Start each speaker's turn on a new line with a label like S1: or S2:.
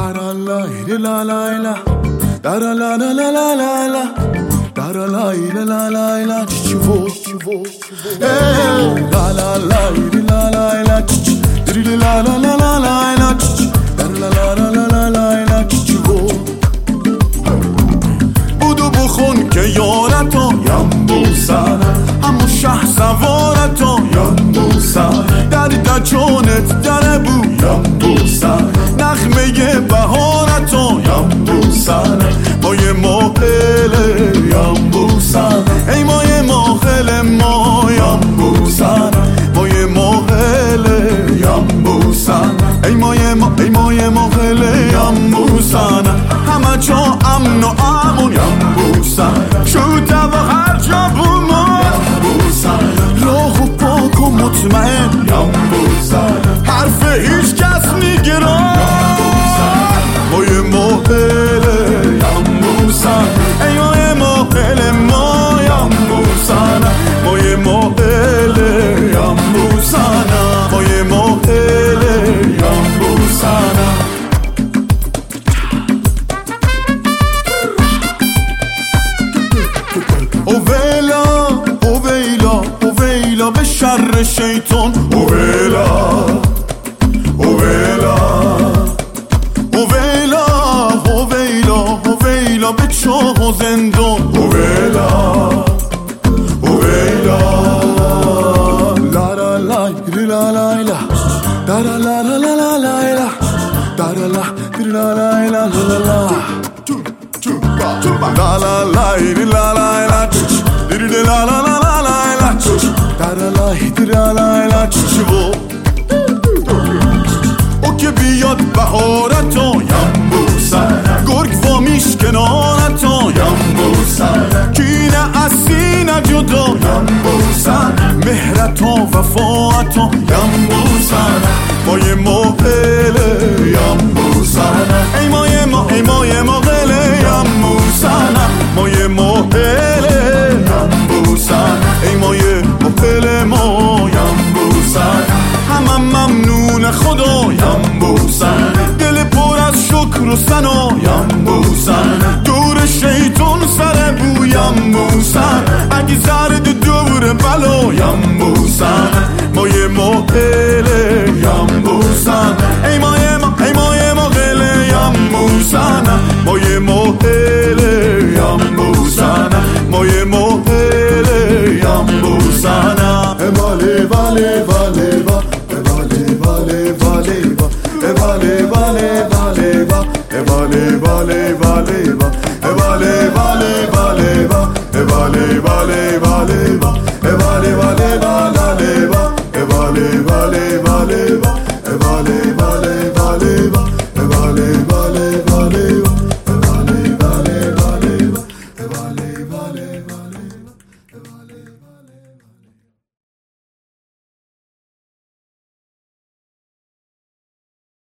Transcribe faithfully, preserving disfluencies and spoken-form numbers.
S1: la la la da la la la la la la la da la la la la la la chivo chivo eh la la la la la la la la la la la la la da la la la la la la chivo بودو بخون که یارتو یمبوسن اما شه سوارتو یمبوسن در دچونت در بو یمبوسن نخمه بهارتو یمبوسن مای ماهله یمبوسن ای مای ماهله ما یمبوسن مای ماهله یمبوسن ای مای ما ای مای ماهله یمبوسن همه جا امن و امون یمبوسن شده و هر جا بومون یمبوسن راه و پاک و مطمئن یمبوسن حرف هیچ کس میگیرن مای ماهله یمبوسن ای مای ماهله ما یمبوسن مای ماهله یمبوسن مای ماهله یمبوسن اویلا اویلا اویلا به شر شیطان اویلا اویلا اویلا اویلا اویلا به چاه و زندان اویلا اویلا لا لا لا لا لا لا دا لا لا لا لا لا لا دا لا لا لا لا لا لا لا La la la la la la la la la la la la da la la la la la chivo o که بیاد بهارتو یمبوسن گرگ وامیش کنارتو یمبوسن کینه از سینه جدا یمبوسن مهرتو وفاتو یمبوسن مای ماهله یمبوسن ای مای ما ای مای ماهله یمبوسن مای ماهله یمبوسن ای مای ماهله ما یمبوسن همه ممنون خدا یمبوسن دل پر از شکر و ثنا یمبوسن دور شیطان سر بو یمبوسن اگه زرد دور بلا یمبوسن مای ماهله یمبوسن ای مای ما ای مای ماهله یمبوسن مای ماهله یمبوسن مای ماهله یمبوسن واله واله واله واله واله واله واله واله واله واله واله واله واله